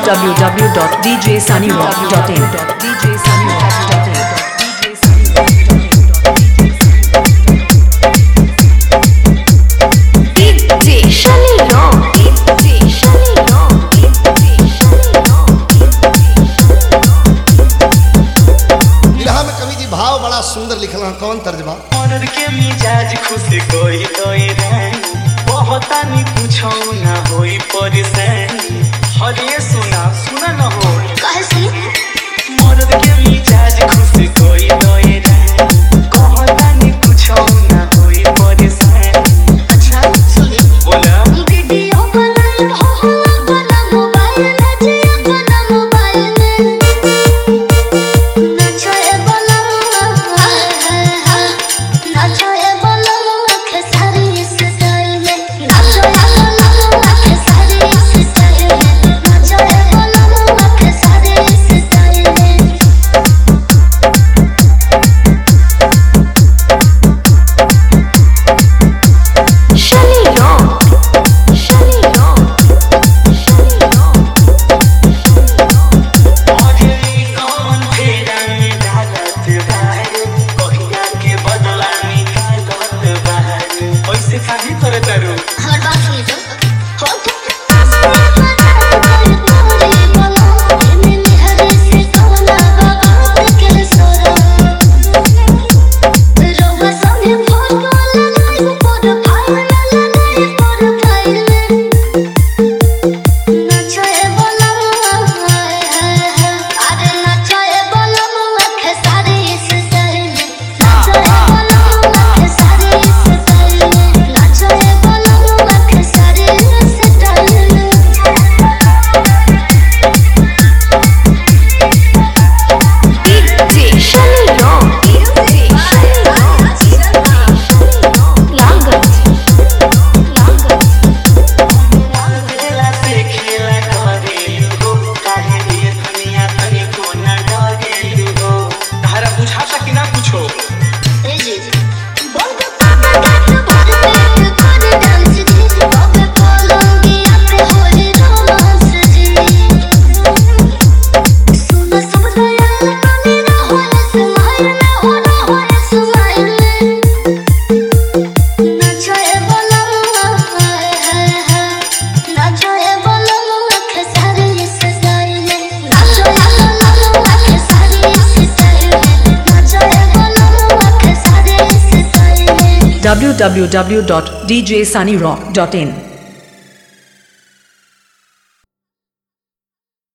www.djsunnyrock.in सुंदर लिखल कौन तर्जमा मर्द के मिजाज खुश कोई कोई बहुत पूछो ना होई परेशानी हरे सुना सुना न हो कैसे मर्द के मिजाज खुश कोई कोई बहुत पूछो ना होई परेशानी अच्छा सुनी बोला वीडियो बना मोबाइल में जी अपना मोबाइल में नचाए बना नचाए बना के सारी स्टाइल में नचाए बना के सारी स्टाइल में नचाए बना के सारी स्टाइल में हर बात सुनी तो www.djsunnyrock.in